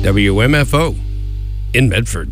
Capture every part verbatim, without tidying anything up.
W M F O in Medford.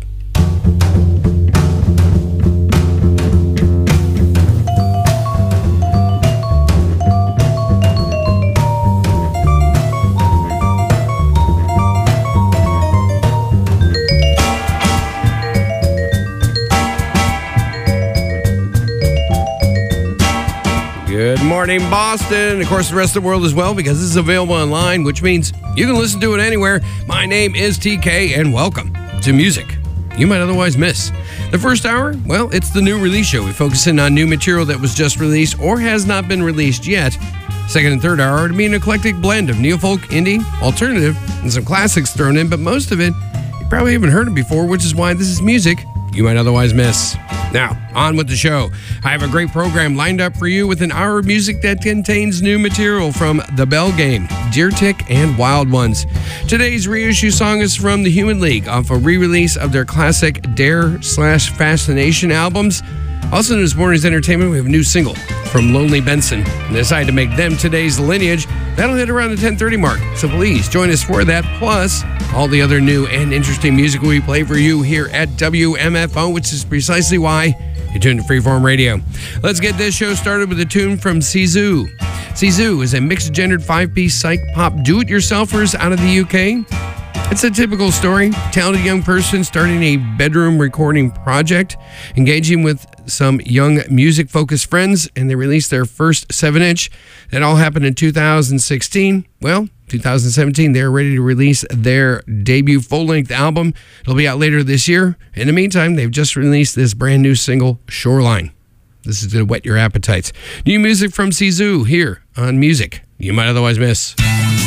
Good morning, Boston, and of course the rest of the world as well, because this is available online, which means you can listen to it anywhere. My name is T K, and welcome to Music You Might Otherwise Miss. The first hour, well, it's the new release show. We focus in on new material that was just released or has not been released yet. Second and third hour to be an eclectic blend of neo-folk, indie, alternative, and some classics thrown in, but most of it you probably haven't heard it before, which is why this is Music You Might Otherwise Miss. Now, on with the show. I have a great program lined up for you with an hour of music that contains new material from The Bell Game, Deer Tick, and Wild Ones. Today's reissue song is from The Human League off a re-release of their classic Dare slash Fascination albums. Also in this morning's entertainment, we have a new single from Lonely Benson. And decided to make them today's Lineage. That'll hit around the ten thirty mark, so please join us for that, plus all the other new and interesting music we play for you here at W M F O, which is precisely why you're tuned to Freeform Radio. Let's get this show started with a tune from Sisu. Sisu is a mixed-gendered five-piece psych pop do-it-yourselfers out of the U K. It's a typical story. Talented young person starting a bedroom recording project, engaging with some young music-focused friends, and they released their first seven inch. That all happened in two thousand sixteen. Well, two thousand seventeen, they're ready to release their debut full-length album. It'll be out later this year. In the meantime, they've just released this brand new single, Shoreline. This is to whet your appetites. New music from Sisu here on Music You Might Otherwise Miss.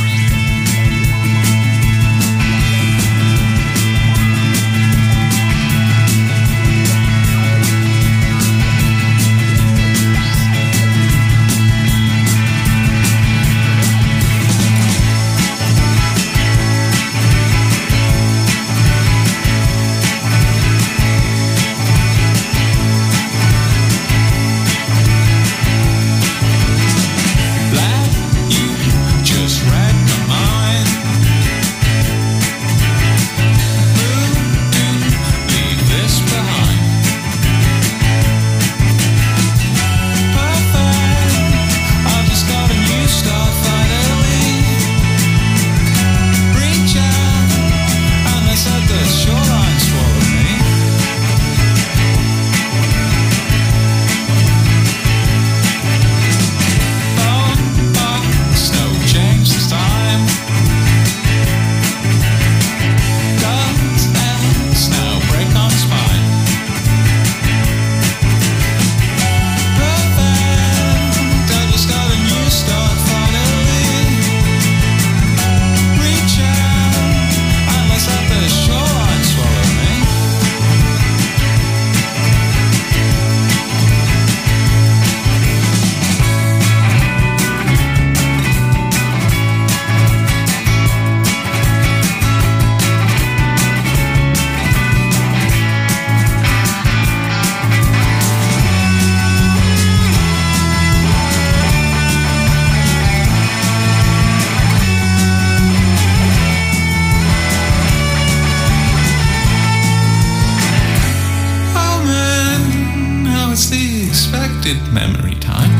Memory time.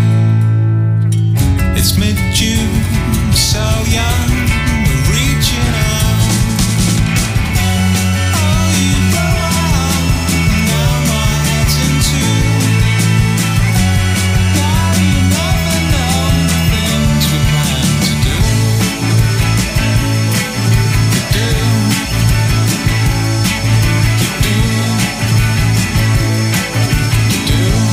It's mid-June, so young, we're reaching out. Oh, you blow out, now my head's in two. Now you never know the things we plan to do. You do. You do. You do.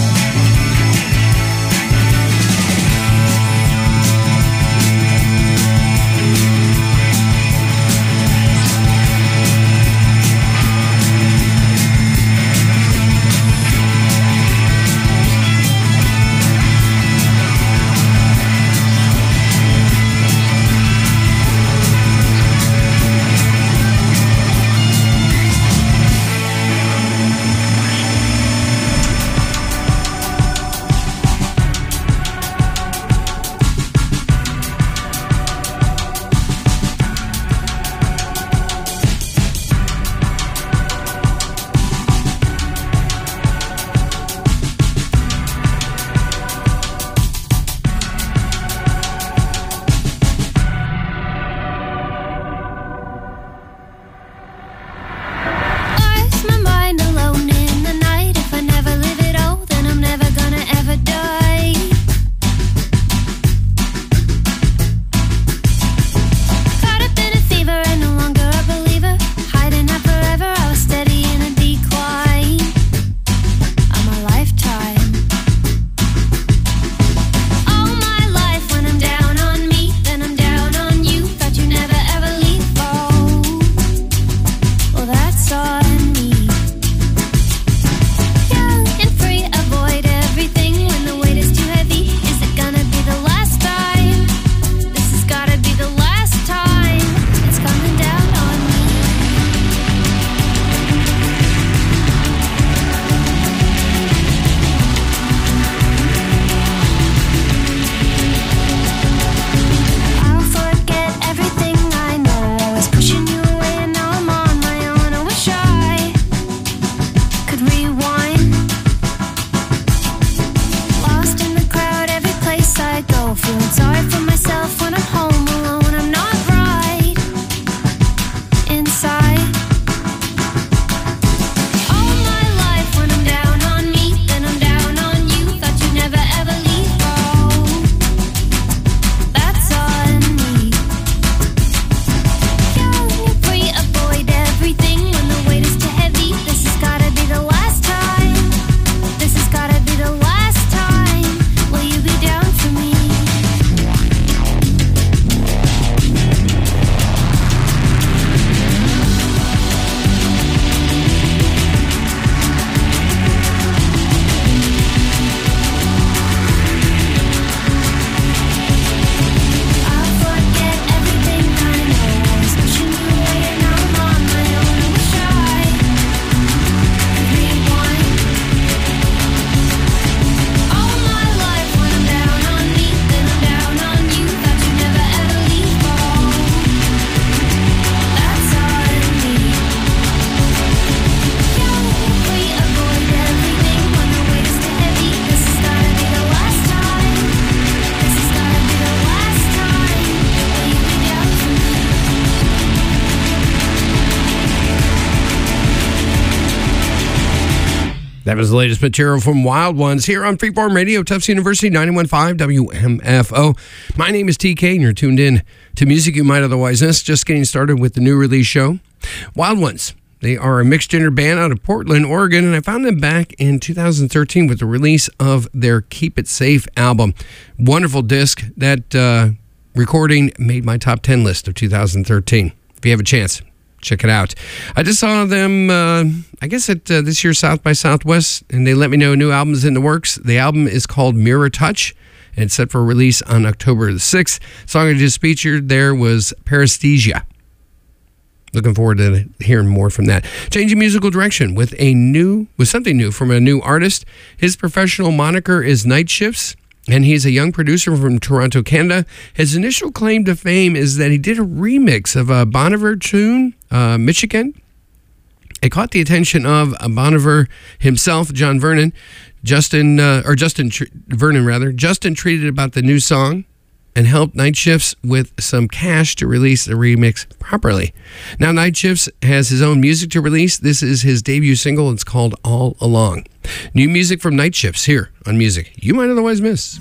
That was the latest material from Wild Ones here on Freeform Radio, Tufts University, ninety-one point five W M F O. My name is T K, and you're tuned in to music you might otherwise miss. Just getting started with the new release show. Wild Ones. They are a mixed-gender band out of Portland, Oregon, and I found them back in two thousand thirteen with the release of their Keep It Safe album. Wonderful disc. That uh, recording made my top ten list of two thousand thirteen. If you have a chance, check it out. I just saw them, uh, I guess, at uh, this year's South by Southwest, and they let me know a new album is in the works. The album is called Mirror Touch, and it's set for release on October the sixth. The song I just featured there was Paresthesia. Looking forward to hearing more from that. Changing musical direction with a new, with something new from a new artist. His professional moniker is Night Shifts, and he's a young producer from Toronto, Canada. His initial claim to fame is that he did a remix of a Bon Iver tune, uh, Michigan. It caught the attention of Bon Iver himself, John Vernon. Justin, uh, or Justin Tr- Vernon rather. Justin tweeted about the new song and helped Night Shifts with some cash to release the remix properly. Now Night Shifts has his own music to release. This is his debut single. It's called All Along. New music from Night Shifts here on Music You Might Otherwise Miss.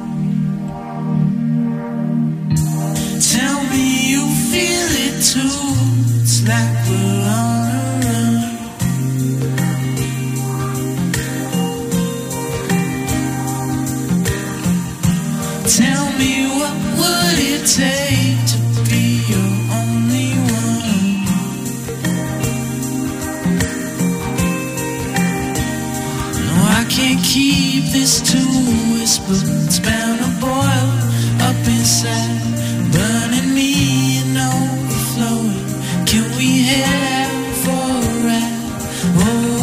Tell me you feel it too. It's like we're on a run. Tell me what would it take to be your only one. No, I can't keep this to a whisper. It's bound to boil up inside, burning me and overflowing. Can we head out for a ride? Oh.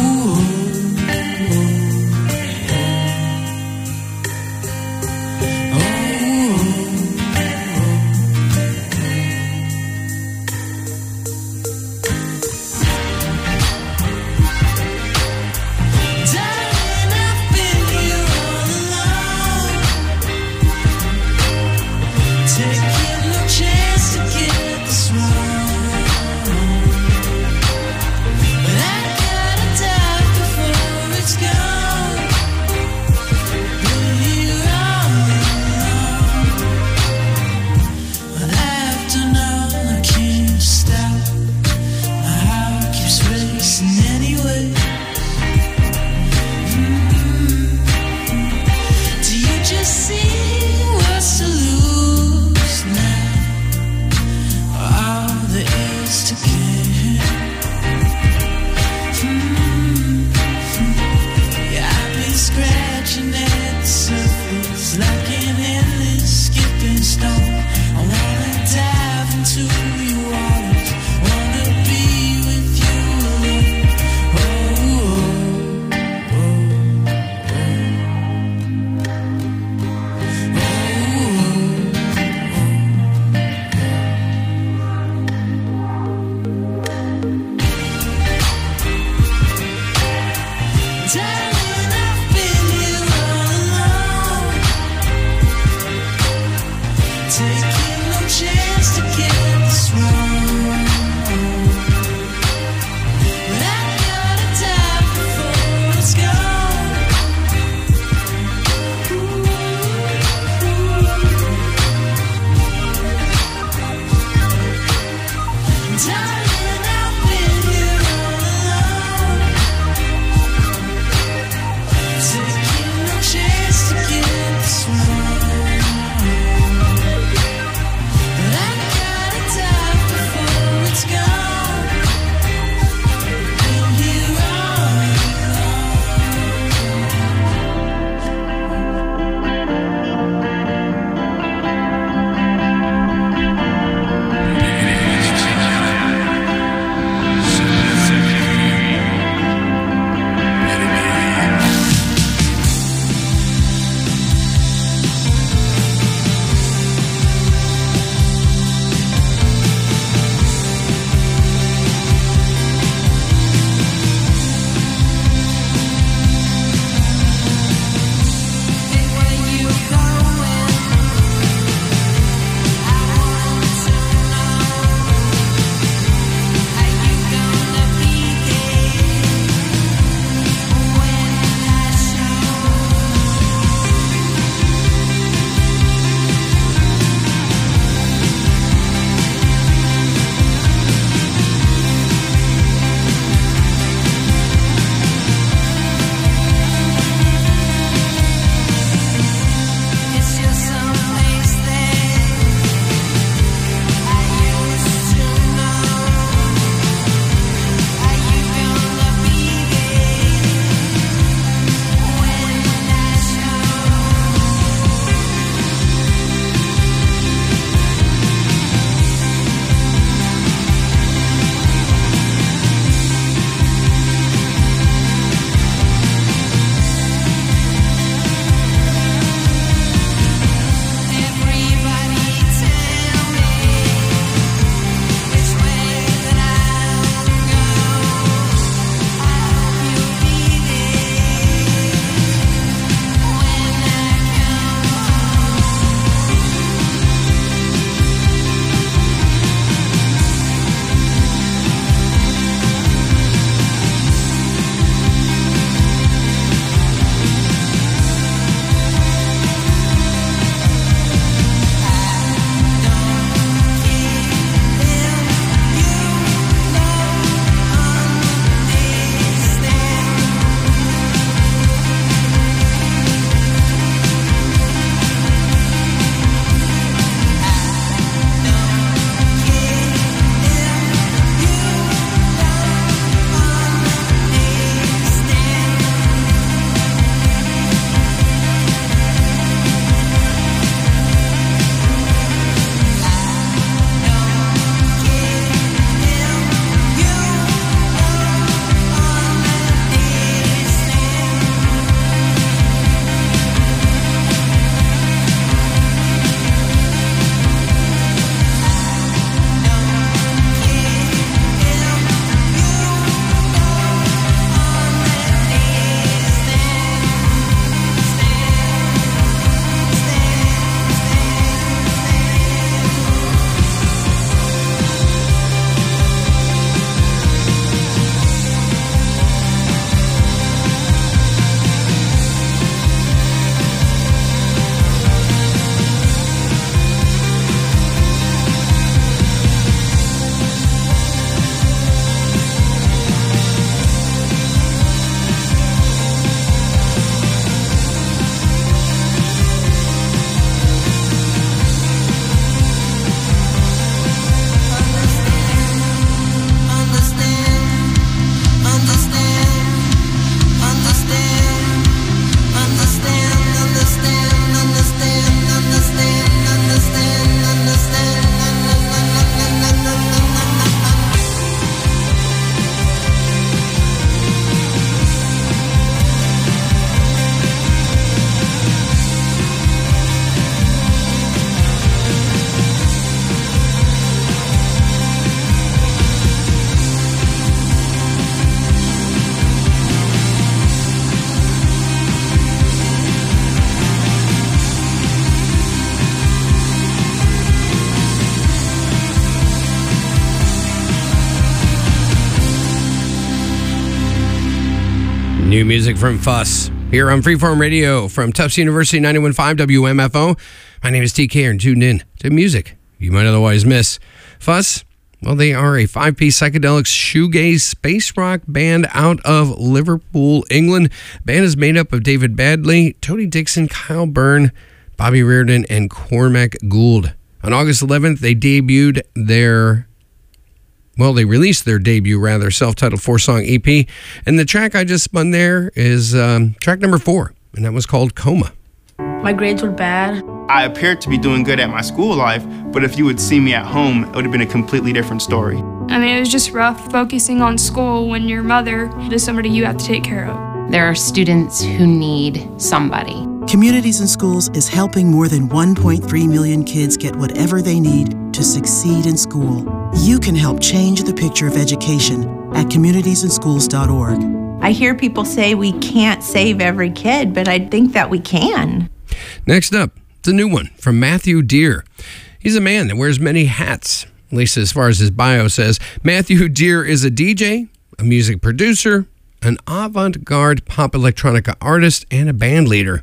New music from Fuss here on Freeform Radio from Tufts University ninety-one point five W M F O. My name is T K and tuned in to music you might otherwise miss. Fuss, well, they are a five-piece psychedelic shoegaze space rock band out of Liverpool, England. The band is made up of David Badley, Tony Dixon, Kyle Byrne, Bobby Reardon, and Cormac Gould. On August eleventh, they debuted their Well, they released their debut, rather, self-titled four-song E P. And the track I just spun there is um, track number four, and that was called Coma. My grades were bad. I appeared to be doing good at my school life, but if you would see me at home, it would have been a completely different story. I mean, it was just rough focusing on school when your mother is somebody you have to take care of. There are students who need somebody. Communities in Schools is helping more than one point three million kids get whatever they need to succeed in school. You can help change the picture of education at communities in schools dot org. I hear people say we can't save every kid, but I think that we can. Next up, it's a new one from Matthew Deere. He's a man that wears many hats, at least as far as his bio says. Matthew Deere is a D J, a music producer, an avant-garde pop electronica artist, and a band leader.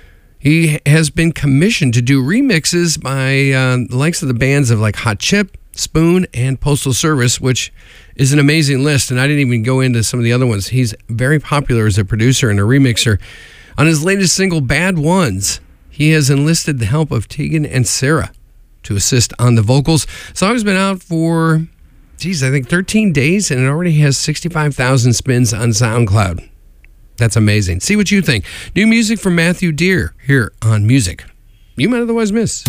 He has been commissioned to do remixes by uh, the likes of the bands of like Hot Chip, Spoon, and Postal Service, which is an amazing list, and I didn't even go into some of the other ones. He's very popular as a producer and a remixer. On his latest single, Bad Ones, he has enlisted the help of Tegan and Sarah to assist on the vocals. The song's been out for, geez, I think thirteen days, and it already has sixty-five thousand spins on SoundCloud. That's amazing. See what you think. New music from Matthew Deere here on Music You Might Otherwise Miss.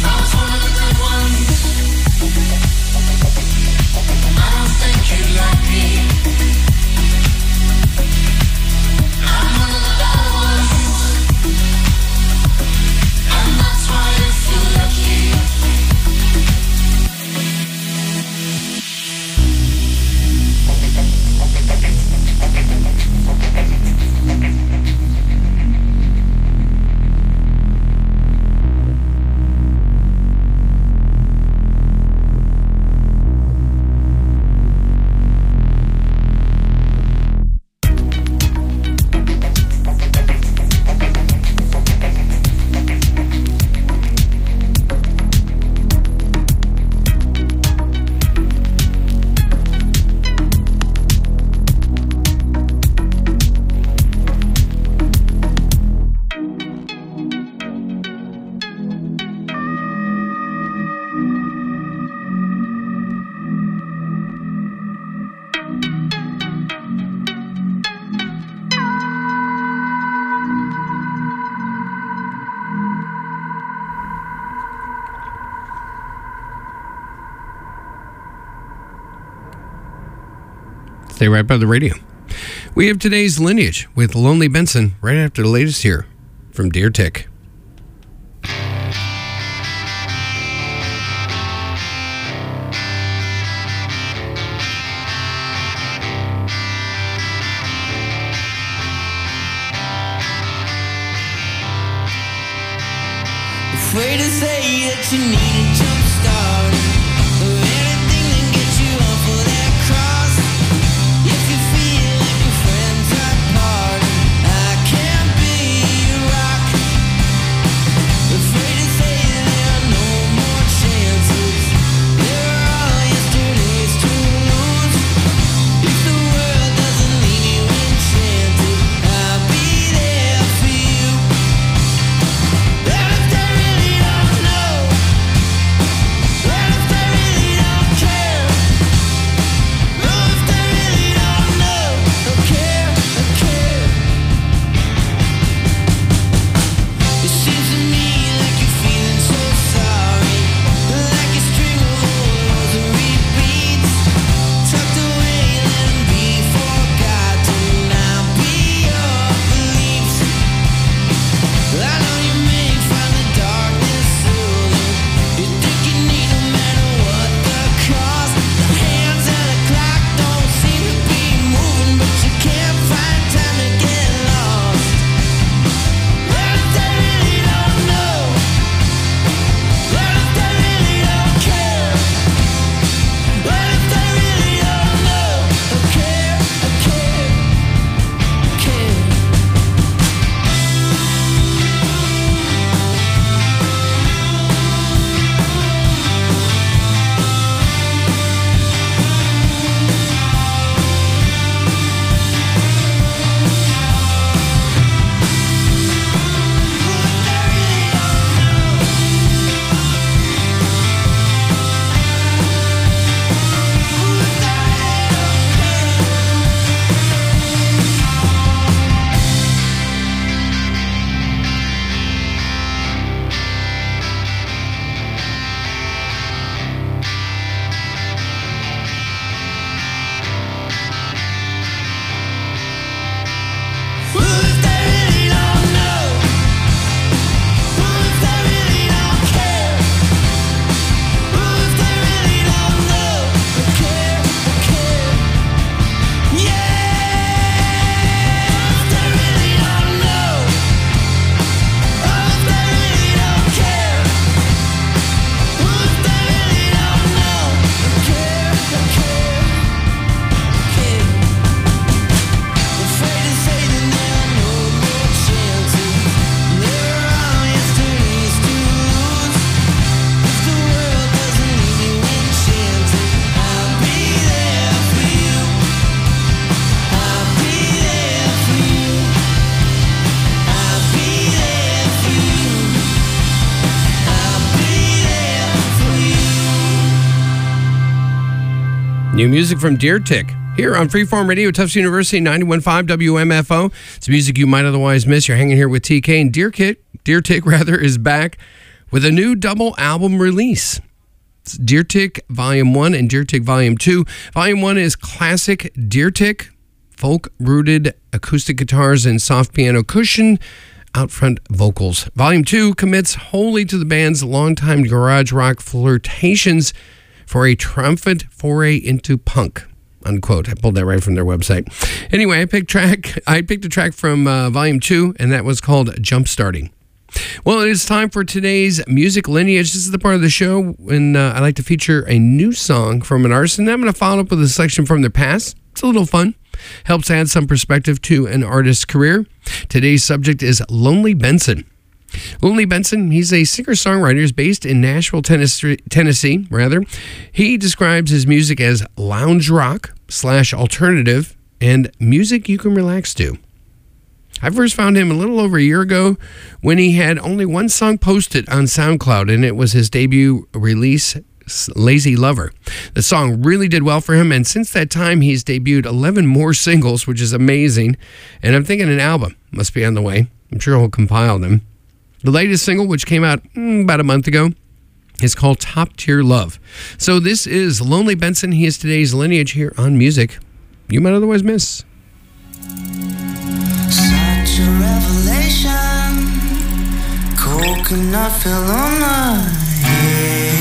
Like Stay right by the radio. We have today's Lineage with Lonely Benson right after the latest here from Deer Tick. Afraid to say that you need a jump start or anything to get you off of that cross. If you feel like your friends are apart, I can't be your rock. Afraid to say there are no more chances. There are all yesterdays to lose. If the world doesn't leave you enchanted, I'll be there for you. If they really don't know, if they really don't care, if they really don't know, or care, or care. It seems to me like you're feeling so sorry, like a string of old rosary beads, tucked away, let 'em be forgotten. I'll be your beliefs. I know you may find the darkness soothing. You think you need no matter what the cost. The hands of the clock don't seem to be moving, but you can't find time to get lost. What if they really don't know? What if they really don't care? What if they really don't know? Or care, or care, care. What if they really don't know? What if they really don't care? What if they really don't know? Or care, or care. Yeah. What if they really don't know? What if they really don't care? What if they really don't know? Or care, or care, care. Afraid to say that there are no more chances. There are all yesterdays to lose. If the world doesn't leave you enchanted, I'll be there for you. I'll be there for you. I'll be there for you. I'll be there for you. New music from Deer Tick here on Freeform Radio, Tufts University, ninety-one point five W M F O. It's music you might otherwise miss. You're hanging here with T K, and Deer Tick, Deer Tick rather, is back with a new double album release. It's Deer Tick Volume one and Deer Tick Volume two. Volume one is classic Deer Tick, folk-rooted acoustic guitars and soft piano cushion, out-front vocals. Volume two commits wholly to the band's longtime garage rock flirtations for a triumphant foray into punk, unquote. I pulled that right from their website. Anyway, I picked track. I picked a track from uh, Volume two, and that was called Jump Starting. Well, it is time for today's Music Lineage. This is the part of the show when uh, I like to feature a new song from an artist, and I'm going to follow up with a selection from their past. It's a little fun. Helps add some perspective to an artist's career. Today's subject is Lonely Benson. Lonely Benson, he's a singer-songwriter. He's based in Nashville, Tennessee, Tennessee, rather. He describes his music as lounge rock slash alternative and music you can relax to. I first found him a little over a year ago when he had only one song posted on SoundCloud, and it was his debut release, Lazy Lover. The song really did well for him, and since that time, he's debuted eleven more singles, which is amazing, and I'm thinking an album must be on the way. I'm sure he'll compile them. The latest single, which came out mm, about a month ago, is called Top Tier Love. So this is Lonely Benson. He is today's Lineage here on Music you might otherwise miss. Such a revelation. Coconut fell on my head.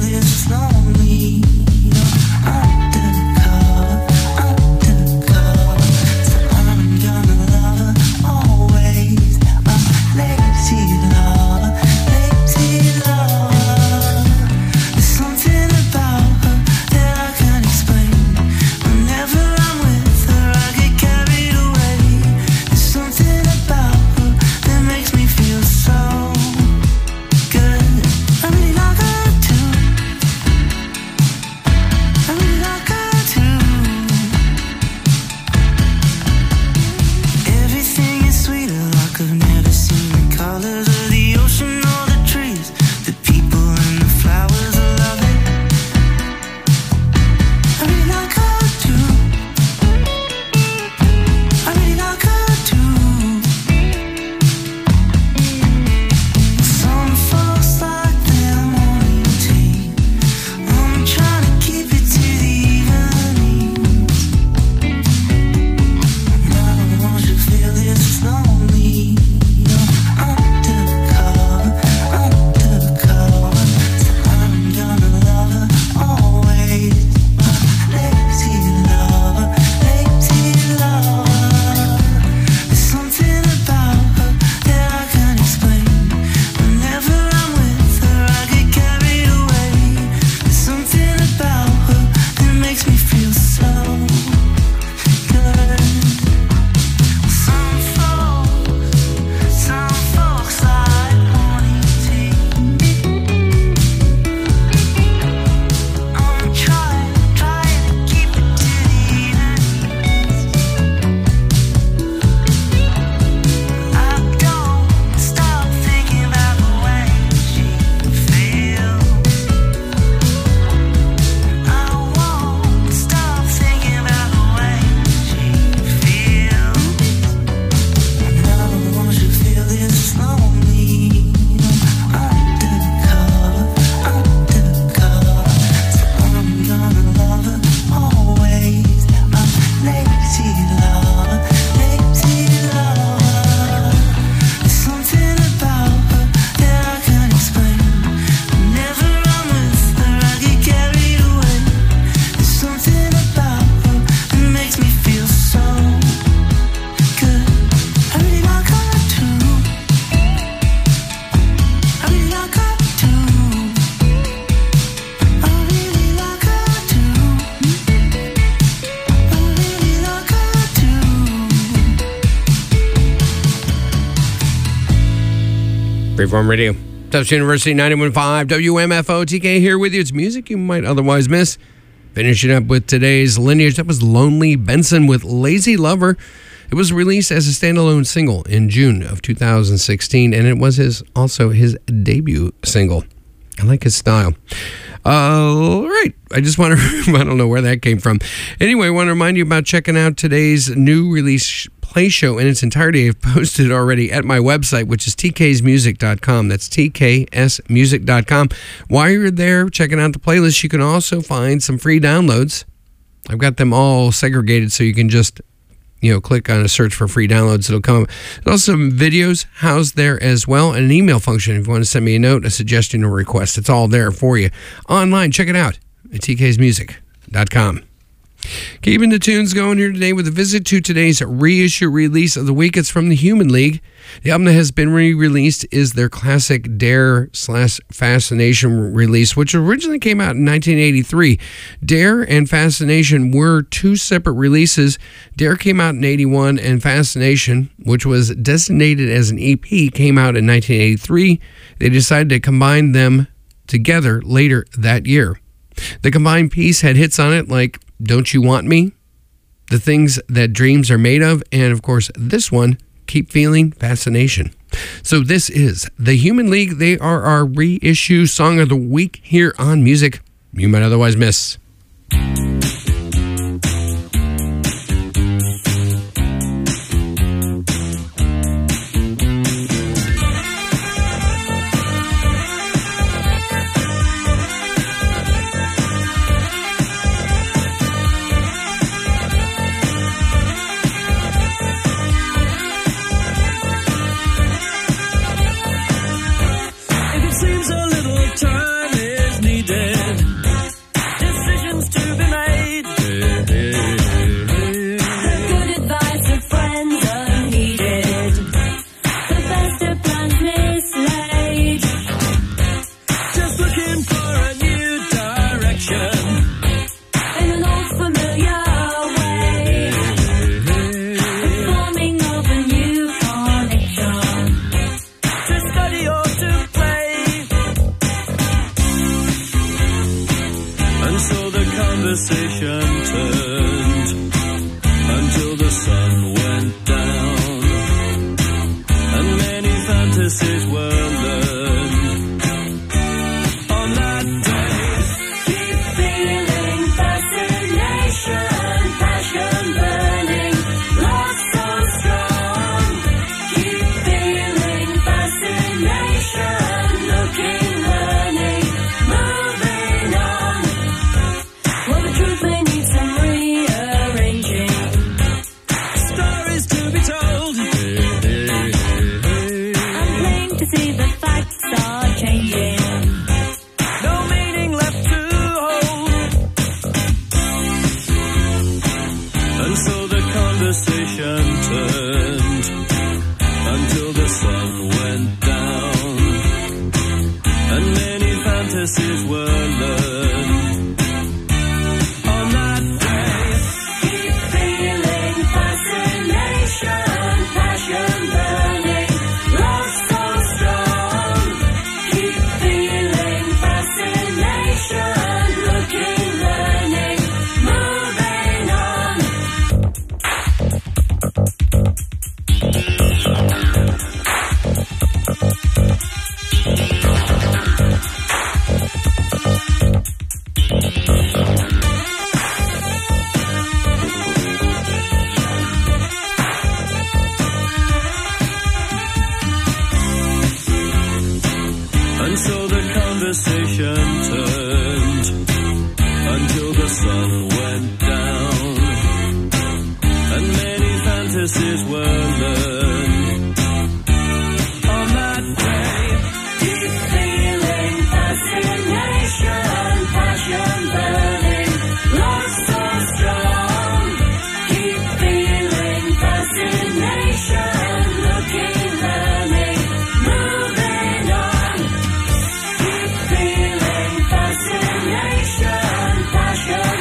Undercover, undercover. Freeform Radio. Tufts University ninety-one point five W M F O. T K here with you. It's music you might otherwise miss. Finishing up with today's Lineage. That was Lonely Benson with Lazy Lover. It was released as a standalone single in June of two thousand sixteen, and it was his also his debut single. I like his style. Uh, all right. I just want to, I don't know where that came from. Anyway, I want to remind you about checking out today's new release play show in its entirety. I've posted already at my website, which is t k s music dot com. That's t k s music dot com. While you're there checking out the playlist, you can also find some free downloads. I've got them all segregated so you can just, you know, click on a search for free downloads. It'll come up. There's also some videos housed there as well, and an email function if you want to send me a note, a suggestion, or request. It's all there for you. Online, check it out at t k s music dot com. Keeping the tunes going here today with a visit to today's reissue release of the week. It's from the Human League. The album that has been re-released is their classic Dare slash Fascination release, which originally came out in nineteen eighty-three. Dare and Fascination were two separate releases. Dare came out in eighty-one, and Fascination, which was designated as an E P, came out in nineteen eighty-three. They decided to combine them together later that year. The combined piece had hits on it like Don't You Want Me, The Things That Dreams Are Made Of, and of course this one, Keep Feeling Fascination. So this is the Human League. They are our reissue song of the week here on Music You Might Otherwise Miss.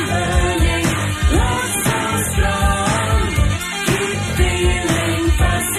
Fascination,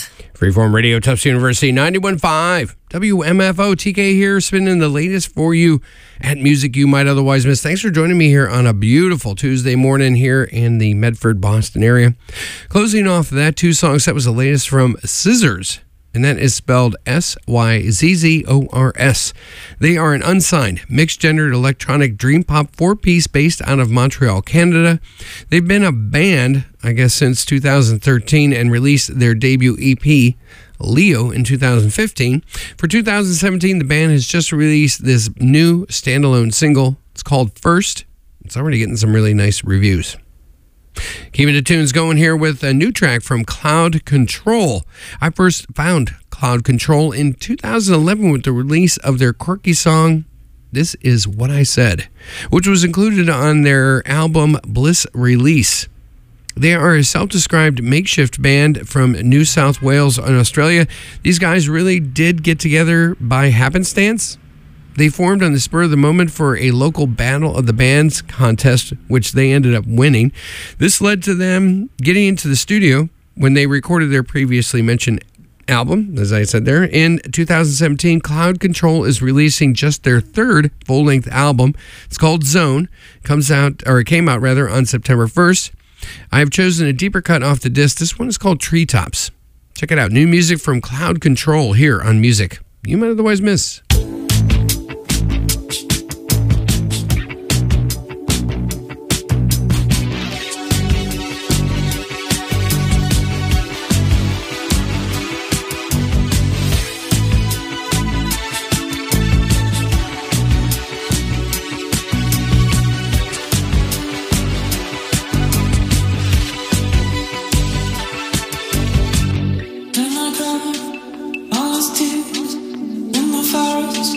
Yes. Freeform Radio, Tufts University, ninety-one point five. W M F O, T K here, spinning the latest for you at music you might otherwise miss. Thanks for joining me here on a beautiful Tuesday morning here in the Medford, Boston area. Closing off that two songs, that was the latest from Scissors, and that is spelled S Y Z Z O R S. They are an unsigned, mixed-gendered electronic dream pop four-piece based out of Montreal, Canada. They've been a band, I guess, since two thousand thirteen and released their debut E P, Leo, in two thousand fifteen. For two thousand seventeen, the band has just released this new standalone single. It's called First. It's already getting some really nice reviews. Keeping the tunes going here with a new track from Cloud Control. I first found Cloud Control in two thousand eleven with the release of their quirky song, This Is What I Said, which was included on their album Bliss Release. They are a self-described makeshift band from New South Wales in Australia. These guys really did get together by happenstance. They formed on the spur of the moment for a local Battle of the Bands contest, which they ended up winning. This led to them getting into the studio when they recorded their previously mentioned album, as I said there. In two thousand seventeen, Cloud Control is releasing just their third full-length album. It's called Zone. It comes out, or it came out rather, on September first. I have chosen a deeper cut off the disc. This one is called Treetops. Check it out. New music from Cloud Control here on Music You Might Otherwise Miss. Then I cried all those tears in my forest.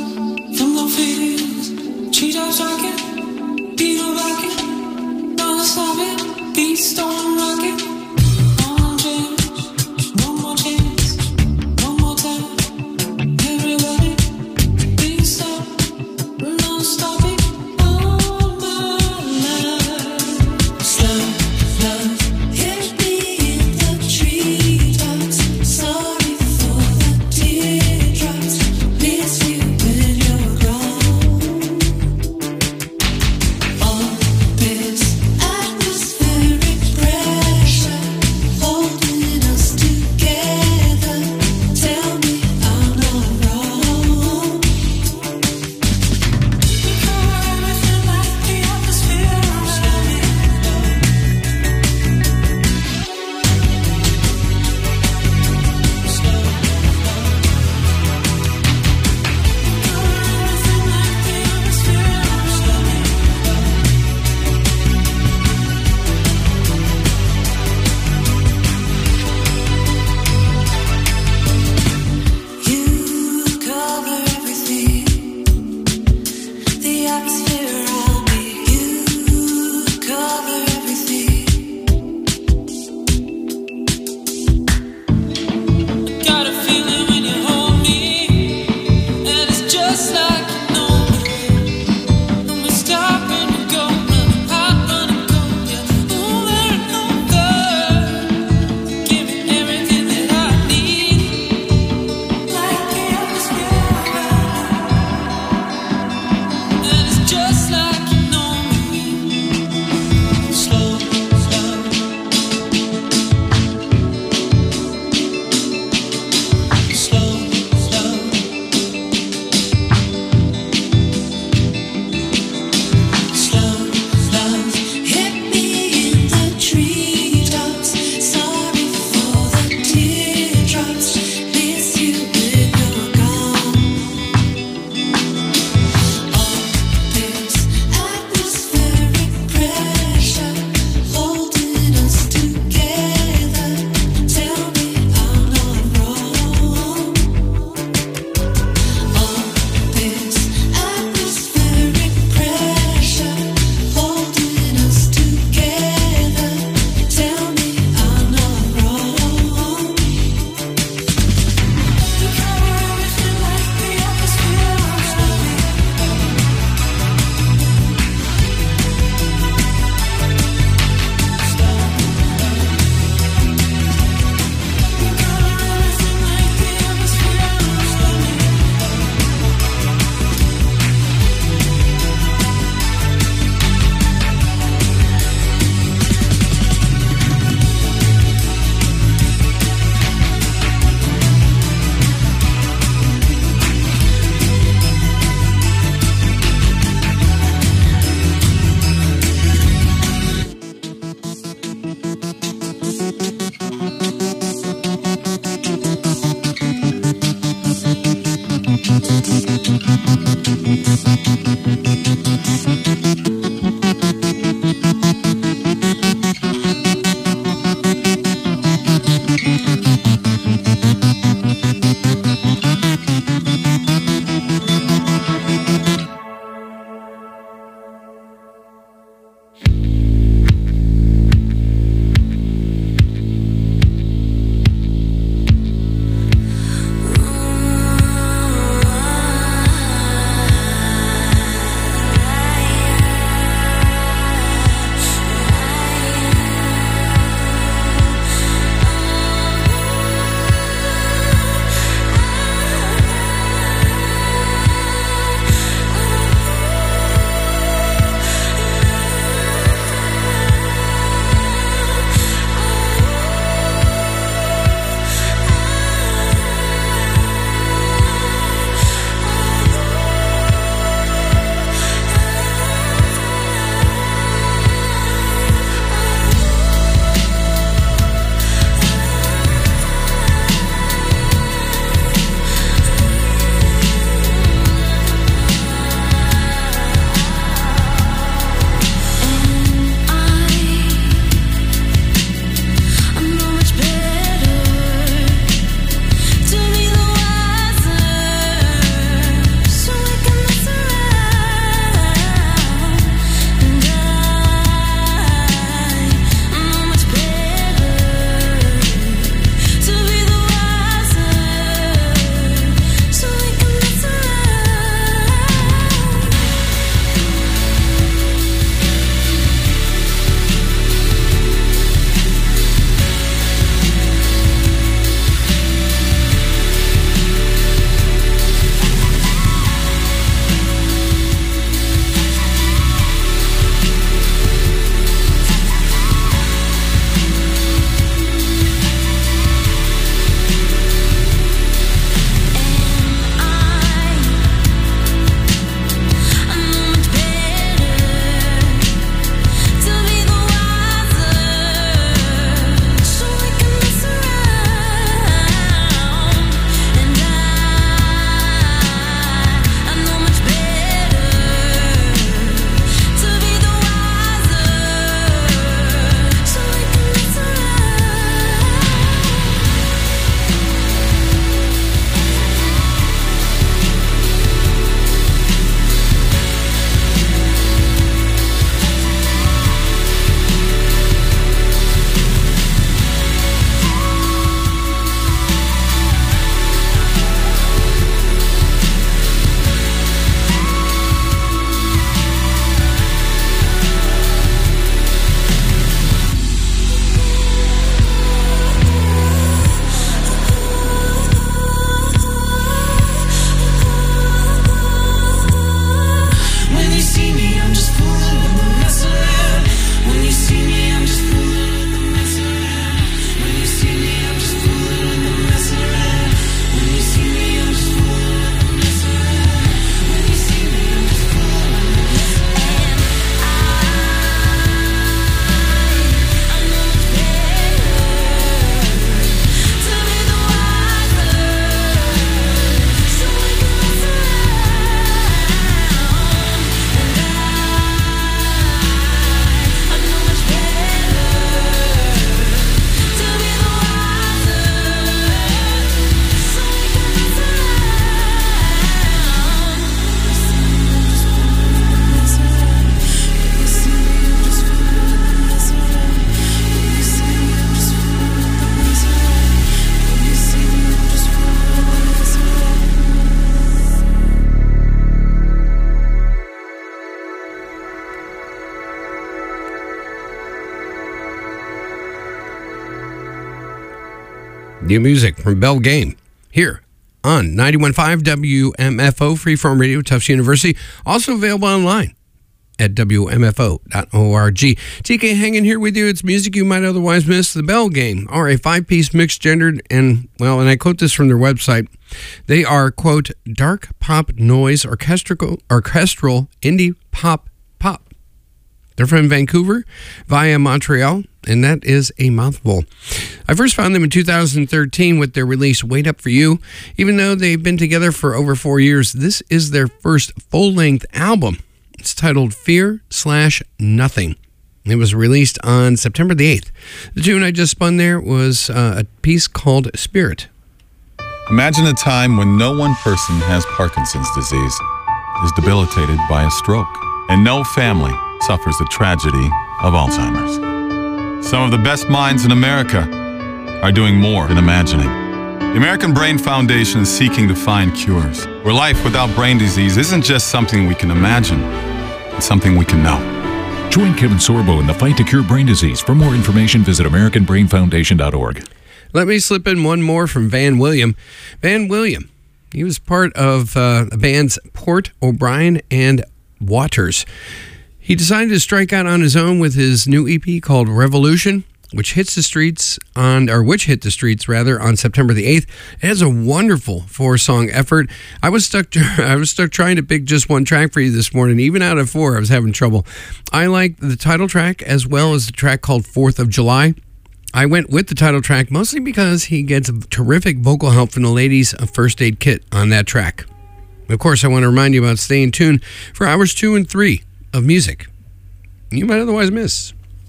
New music from Bell Game here on ninety-one point five W M F O, Freeform Radio, Tufts University. Also available online at W M F O dot org. T K hanging here with you. It's music you might otherwise miss. The Bell Game are a five-piece mixed gendered and, well, and I quote this from their website, they are, quote, dark pop noise orchestral, orchestral indie pop pop. They're from Vancouver via Montreal, and that is a mouthful. I first found them in two thousand thirteen with their release Wait Up For You. Even though they've been together for over four years, this is their first full-length album. It's titled Fear Slash Nothing. It was released on September the eighth. The tune I just spun there was uh, a piece called Spirit. Imagine a time when no one person has Parkinson's disease, is debilitated by a stroke, and no family suffers the tragedy of Alzheimer's. Some of the best minds in America are doing more than imagining. The American Brain Foundation is seeking to find cures, where life without brain disease isn't just something we can imagine, it's something we can know. Join Kevin Sorbo in the fight to cure brain disease. For more information, visit American Brain Foundation dot org. Let me slip in one more from Van William. Van William, he was part of uh, the bands Port O'Brien and Waters. He decided to strike out on his own with his new E P called Revolution, which hits the streets on, or which hit the streets rather, on September the eighth. It has a wonderful four-song effort. I was stuck. I was stuck trying to pick just one track for you this morning. Even out of four, I was having trouble. I like the title track as well as the track called Fourth of July. I went with the title track mostly because he gets terrific vocal help from the ladies of First Aid Kit on that track. Of course, I want to remind you about staying tuned for hours two and three of music you might otherwise miss.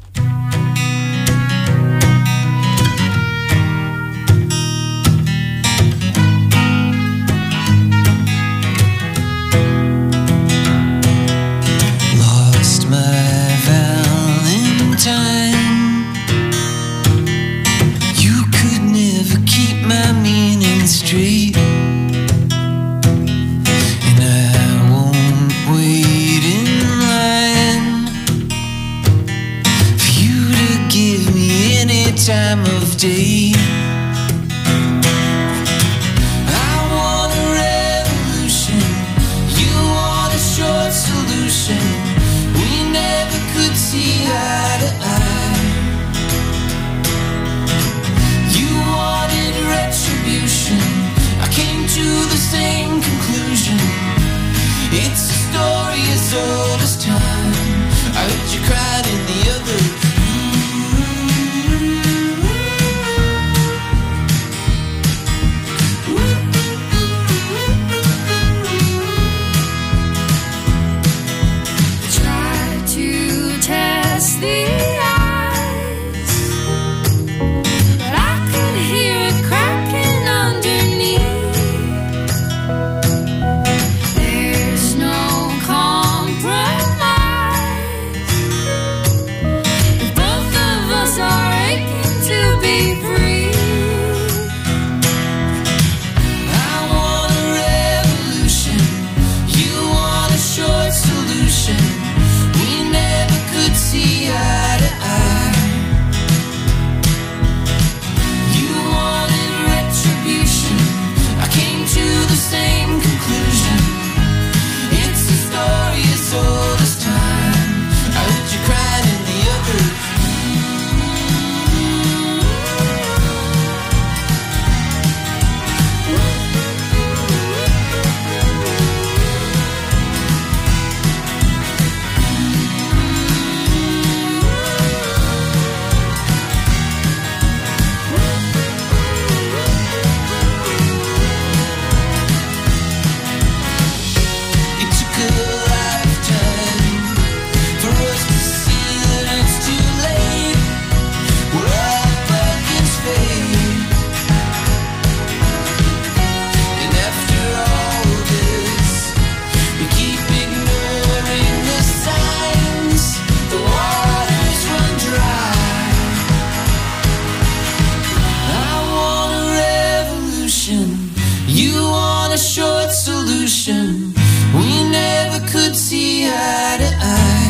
Lost my Valentine. You could never keep my meaning straight. And I won't wait in line for you to give me any time of day. I want a revolution. You want a short solution. We never could see eye to eye. You wanted retribution. I came to the same conclusion. It's a story as old as time. I heard you cried in the other. Try to test the eyes, but I could hear it cracking underneath. There's no compromise. If both of us are aching to be free, I want a revolution. You want a short solution. We never could see eye to eye. You wanted retribution. I came to the same conclusion. It's a story as old as time. I heard you cried in the other. It took a lifetime for us to see that it's too late. We're up against fate. And after all this, we keep ignoring the signs. The waters run dry. I want a revolution. You want a short solution. We never could see eye to eye.